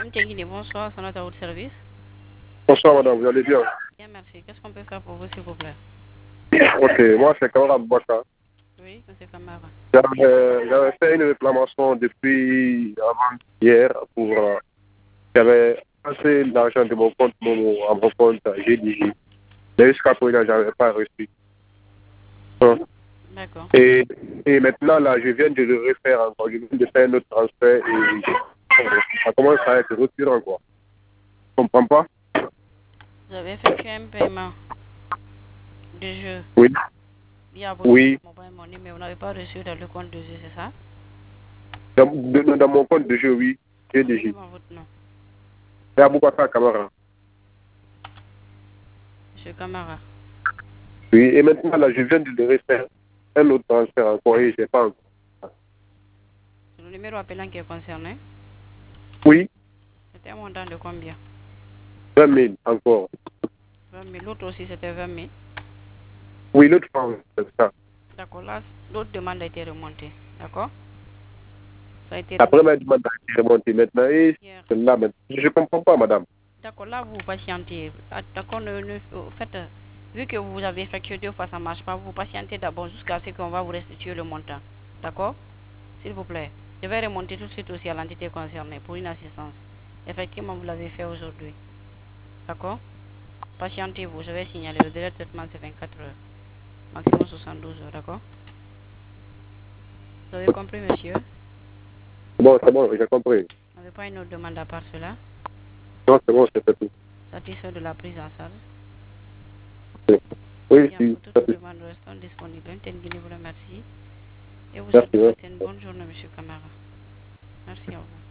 Bonsoir, c'est notre service. Bonsoir madame, vous allez bien? Bien, merci. Qu'est-ce qu'on peut faire pour vous, s'il vous plaît? Ok, moi c'est Kamara Bouaka. Oui, monsieur Camara. J'avais fait une réclamation depuis avant-hier pour... j'avais passé l'argent de mon compte à mon compte GDG. Mais jusqu'à présent, je n'avais pas reçu. Hein. D'accord. Et maintenant, là, je viens de le refaire encore. Je viens de faire un autre transfert et ça commence à être retiré encore. Tu comprends pas? Vous avez effectué un paiement de jeu Oui. via votre Oui. mobile money, mais vous n'avez pas reçu dans le compte de jeu, c'est ça? Dans mon compte de jeu, oui. GDG. Donnez-moi votre nom. C'est Aboubakar Kamara. Monsieur Camara. Oui, et maintenant, là, je viens de le refaire un autre transfert encore et je n'ai pas encore. C'est le numéro appelant qui est concerné. Oui, C'était un montant de combien? 20 000 encore. 20 000. L'autre aussi, c'était 20 000. Oui, l'autre fois, c'est ça. D'accord, là, l'autre demande a été remontée. D'accord? Ça a été Après, remonté ma demande a été remontée maintenant et hier. là, maintenant, je ne comprends pas, madame. D'accord, là, vous patientez. Ah, d'accord, faites, vu que vous avez effectué 2 fois, ça ne marche pas, vous patientez d'abord jusqu'à ce qu'on va vous restituer le montant. D'accord? S'il vous plaît. Je vais remonter tout de suite aussi à l'entité concernée pour une assistance. Effectivement, vous l'avez fait aujourd'hui. D'accord? Patientez-vous, je vais signaler. Le délai de traitement, c'est 24 heures. Maximum 72 heures, d'accord? Vous avez compris, monsieur? C'est bon, j'ai compris. Vous n'avez pas une autre demande à part cela? Non, c'est bon, c'est tout. Satisfait de la prise en charge? Oui, Bien, oui, pour toutes c'est vos tout. demandes restant disponibles. Guinée vous remercie. Et vous souhaite de Merci. Hein. passer une bonne journée, monsieur Camara. Merci à vous.